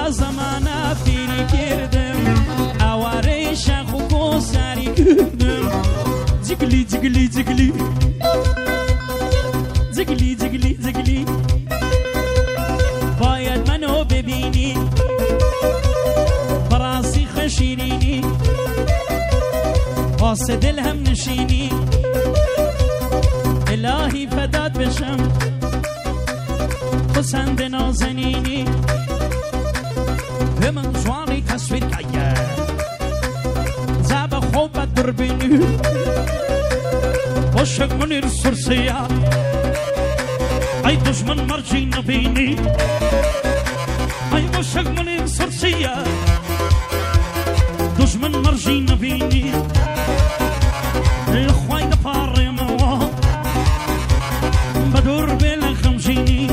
زمانە فێری کردم ئاوارەی شاخ و کۆساری کردم جگلی جگلی جگلی جگلی جگلی جگلی باید منو ببینی براسي خشيريني واسه دل هم نشيني الهي فدات بشم پسند نازنینی به من جوانی تصویر کیه زب خوبت دربینی عاشق منیر سرسیه ای دشمن مرجی نبینی ای عاشق منیر سرسیه دشمن مرجی نبینی الخوای دفاری موا بدور بل خمجینی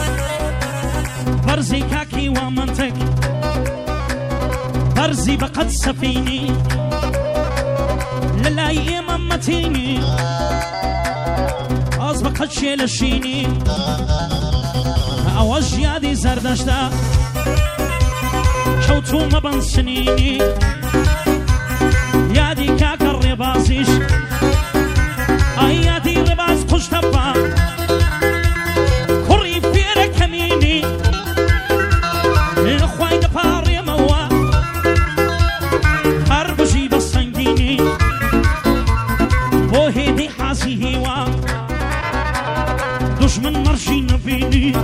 برزي كاكي ومنطق برزي بقد سفيني للاي ممتيني از بقد شيلشيني اوج يادي زردشتا شوتو مبن سنيني يادي كاك الربازيش اي يادي رباز قش تبا كوري فيرك هميني الخوای دپاری موا هر بجی بسنگینی بو هیدی حاسی هیوا دشمن مرشی نبینی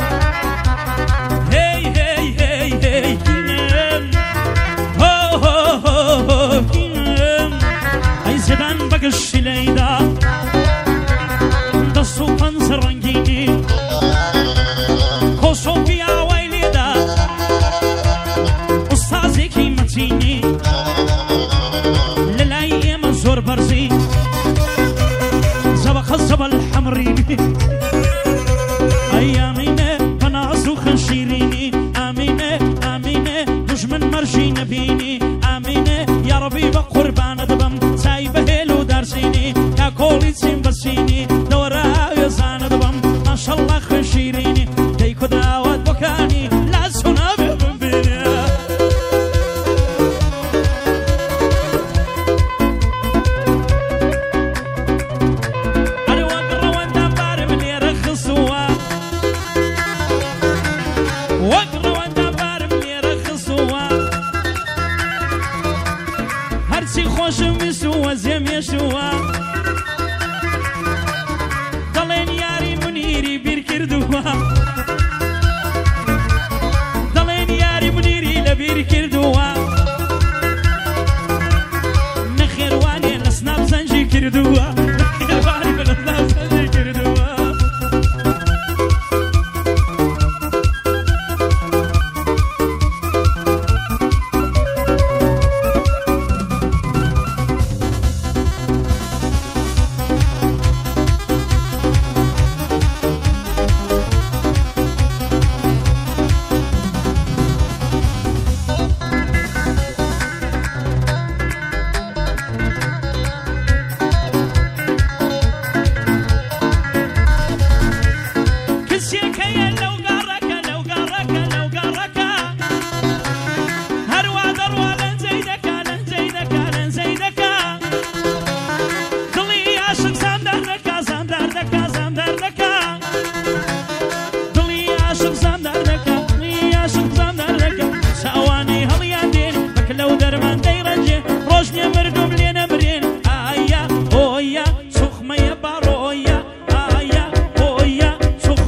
هی هی هی هی کینم هو هو هو هو کینم ای زدن بگش لیدا دستو پنز رنگینی کوسو بیا ویلیدا استازی قیمتینی للائی من زور برزی زبق زبل حمرینی ایامینه بنازو خنشیرینی آمینه آمینه دشمن مرشی نبینی آمینه یا ربی بقربان دبم سای بهلو درسینی یا کولی سیم بسینی دورای زان دبم ماشالله خنشیرینی دیکو دعوت بکنی لازونا ببینی وزم يشوا دلين ياري منيري بيركردوا دلين ياري منيري لبيركردوا نخير واني نسناب زنجي كردوا نخير واني نسناب زنجي كردوا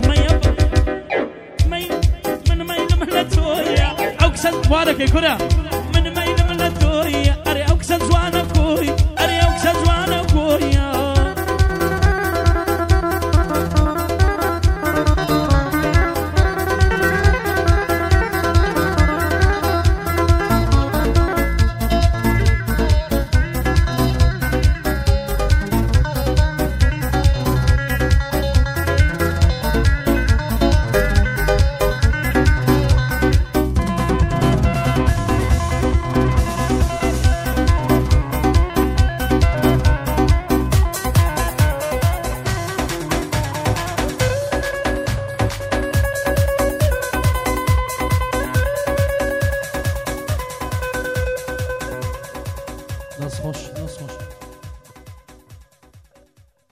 وارك يا كرة